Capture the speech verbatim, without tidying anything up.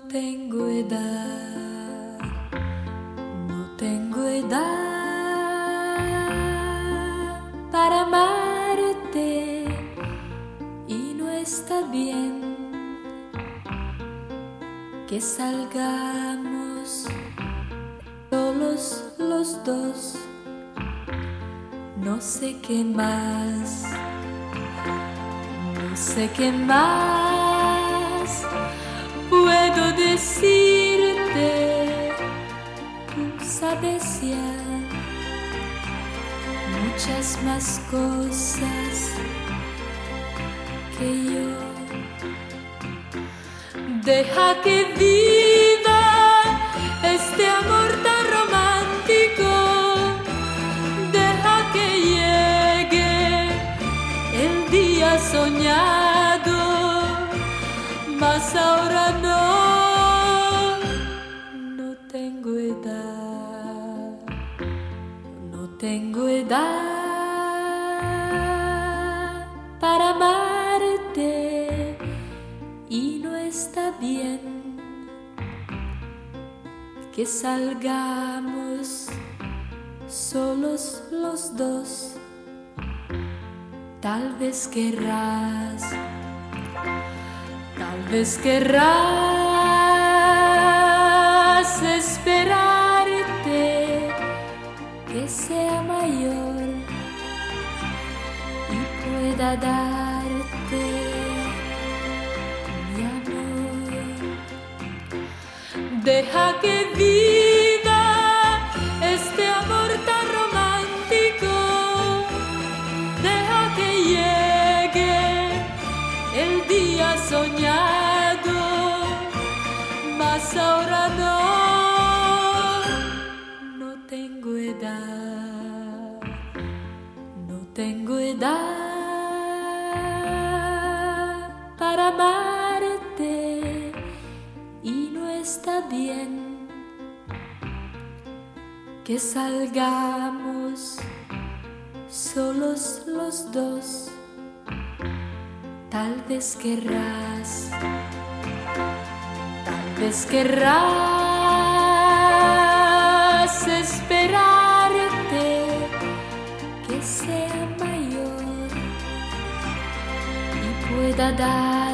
tengo edad, no tengo edad para amarte y no está bien que salgamos solos los dos. No sé qué más, no sé qué más puedo decirte. Tú sabes ya muchas más cosas que yo. Deja que viva este amor tan romántico. Deja que llegue el día soñado, mas ahora no, no tengo edad, no tengo edad para amarte y no está bien que salgamos solos los dos. Tal vez querrás, tal vez querrás esperarte que sea mayor y pueda darte mi amor. Deja que viva este amor tan romántico. Deja que llegue el día soñado, mas ahora no, no tengo edad, no tengo edad para amarte y no está bien que salgamos solos los dos. Tal vez querrás, tal vez querrás esperarte que sea mayor y pueda dar